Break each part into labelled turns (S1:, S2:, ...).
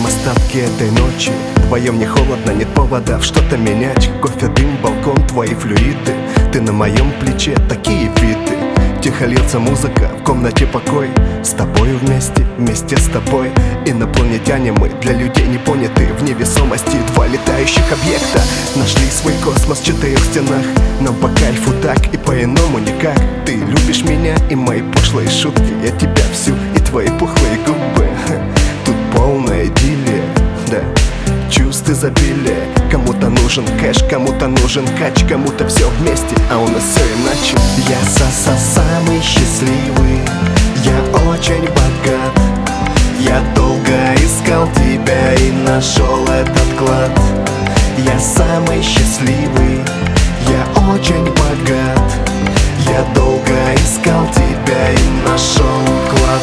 S1: остатки этой ночи. Вдвоем не холодно, нет поводов что-то менять. Кофе, дым, балкон, твои флюиды. Ты на моем плече, такие виды. Тихо льется музыка, в комнате покой. С тобою вместе, вместе с тобой. Инопланетяне мы, для людей не поняты. В невесомости два летающих объекта нашли свой космос в 4 стенах. Нам по кайфу так и по-иному никак. Ты любишь меня и мои пошлые шутки. Я тебя всю и твои пухлые губы. Тут полная идиллия, да, чувств изобилия. Кому-то нужен кэш, кому-то нужен кач, кому-то все вместе, а у нас все иначе. Я самый счастливый, я очень богат. Я долго искал тебя и нашел этот клад. Я самый счастливый, я очень богат. Я долго искал тебя и нашел клад.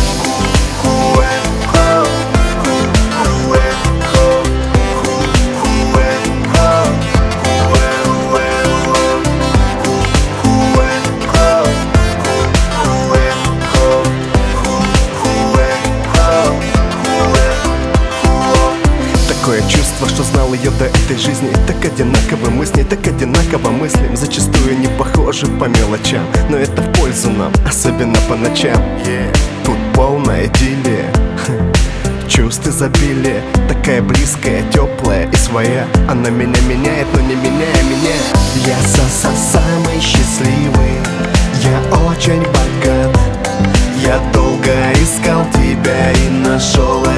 S1: Такое чувство, что знал ее до этой жизни. Так одинаковы мысли, так одинаково мыслим. Зачастую не похожи по мелочам, но это в пользу нам, особенно по ночам. Тут полная идиллия, чувств изобилия. Такая близкая, теплая и своя. Она меня меняет, но не меняя меня. Я самый счастливый, я очень богат. Я долго искал тебя и нашел